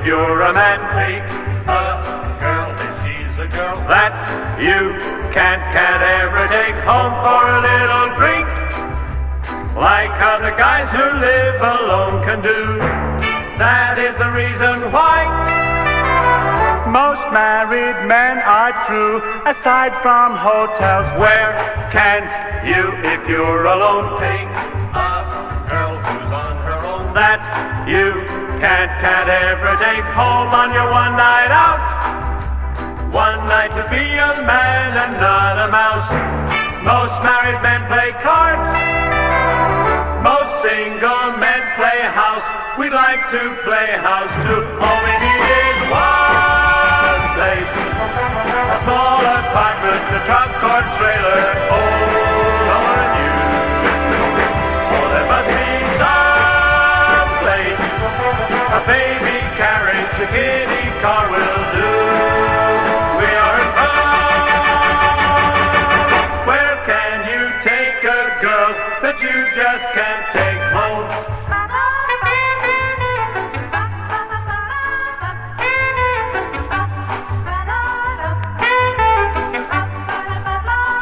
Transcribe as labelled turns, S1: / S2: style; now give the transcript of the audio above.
S1: if you're a man. Take a girl if she's a girl that you can't ever take home for a little drink, like other guys who live alone can do. That is the reason why most married men are true. Aside from hotels, where can you, if you're alone, take a girl who's on her own that you can't ever take home on your one night out? One night to be a man and not a mouse. Most married men play cards, most single men play house. We'd like to play house too. All we need is one place, a small apartment, a truck or trailer, old or new. Oh, there must be some place, a baby carriage, a kiddie car will do. We are in love. Where can you take a girl that you just can't take home?